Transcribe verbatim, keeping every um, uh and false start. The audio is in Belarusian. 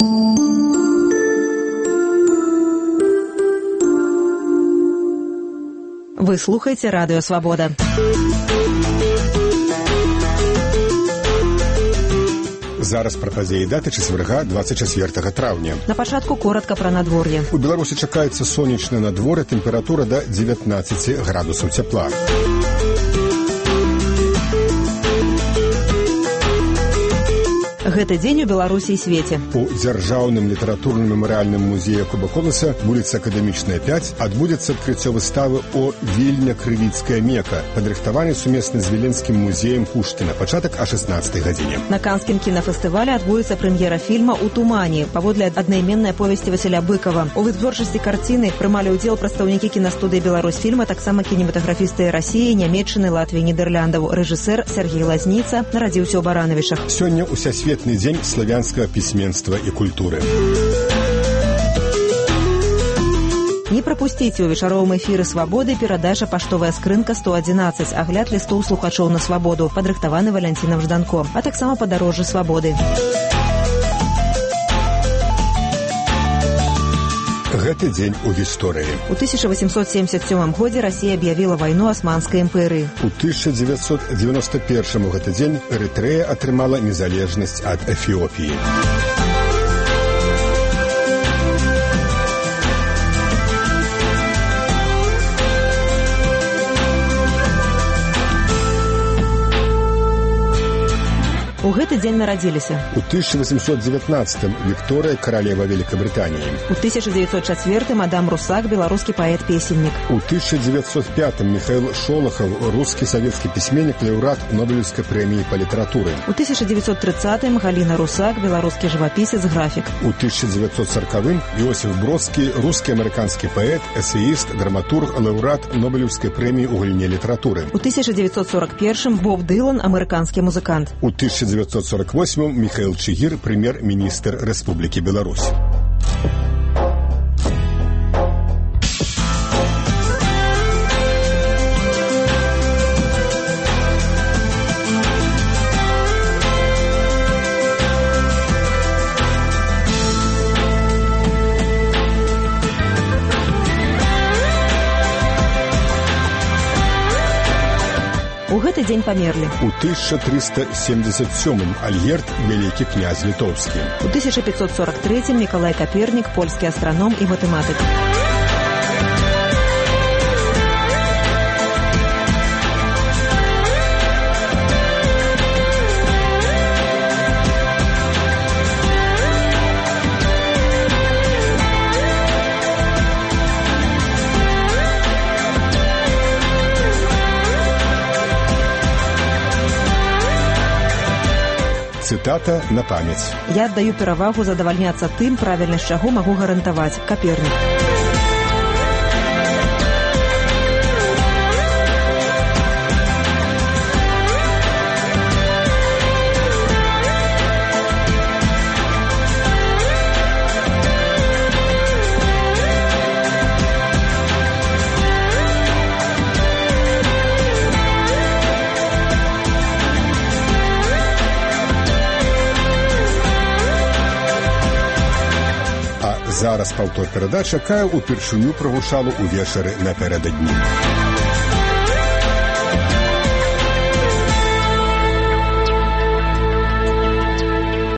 Вы слухаеце радыё Свабода. Зараз пра падзеі даты чацвярга дваццаць чацвёртага траўня. На пачатку коратка пра надвор'е. У Беларусі чакаецца сонечнае надвор'е, тэмпература да дзевятнаццаць градусаў цяпла. Гэты дзень у Беларусі і свеце. У дзяржаўным літаратурным мемарыяльным музеі Якуба Коласа, вуліца Акадэмічная пяць, адбудзецца адкрыццё выставы о Вільня-Крывіцкая Мека, падрыхтаваны сумесна з Віленскім музеем Пушкіна, пачатак о шэснаццатай гадзіне. На канскім кінафестывалі адбудзецца прэм'ера фільма «У тумане» паводле аднайменнай аповесці Васіля Быкова. У вытворчасці карціны прымалі ўдзел прадстаўнікі кінастудыі «Беларусьфільма», таксама кінематаграфісты Расіі, Нямецчыны, Латвіі, Нідэрляндаў. Рэжысэр Сергей Лазніца нарадзіўся ў Баранавішах. Сёння ўсясветны дзень славянскага пісьменства і культуры. Не прапусціце ў вечаровым эфіры «Свабоды» перадача «Паштовая скрынка сто адзінаццаць», агляд лістоў слухачоў на свабоду, падрыхтаваны Валянцінам Жданко, а таксама падарожжы свабоды. Гэты дзень у гісторыі. У тысяча восемьсот семьдесят сёмым годзе Расія аб'явіла вайну Асманскай імперыі. У тысяча дзевяцьсот дзевяносто першым у гэты дзень Эрытрэя атрымала незалежнасць ад Эфіопіі. У гэты дзень нарадзіліся. У тысяча восемьсот девятнадцатым Вікторыя, каралева Великабритании. У тысяча девятьсот четвёртым Адам Русак, беларускі паэт-песеннік. У тысяча девятьсот пятым Михаил Шолохов, русский советский письменник, лауреат Нобелевской премии по литературе. У тысяча девятьсот тридцатым Галина Русак, беларускі жывапісец, графік. У тысяча девятьсот сороковым Иосиф Бродский, русский американский поэт, эссеист, драматург, лауреат Нобелевской премии у галіне литературы. У тысяча девятьсот сорок первым Боб Дилан, американский музыкант. У тысяча девятьсот сорок восьмым Михаил Чигир, премьер-министр Республики Беларусь. У гэты дзень памерлі. У тысяча триста семьдесят сёмым Альгерд, вялікі князь літоўскі. У тысяча пятьсот сорок третьем Мікалай Капернік, польскі астраном і матэматык. Цытата на памяць. Я аддаю перавагу задавальняцца тым, правільнасць чаго магу гарантаваць. Капернік. Зараз паўтор перадач, якая ўпершыню прагучала ўвечары напярэдадні.